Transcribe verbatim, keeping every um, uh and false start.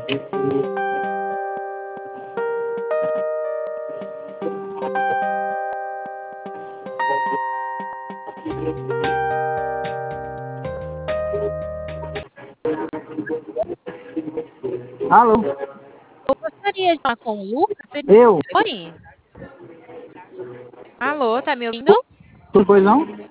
Alô? Eu gostaria de falar com o Lucas. Eu? Oi? Alô, tá me ouvindo? Tudo pois não?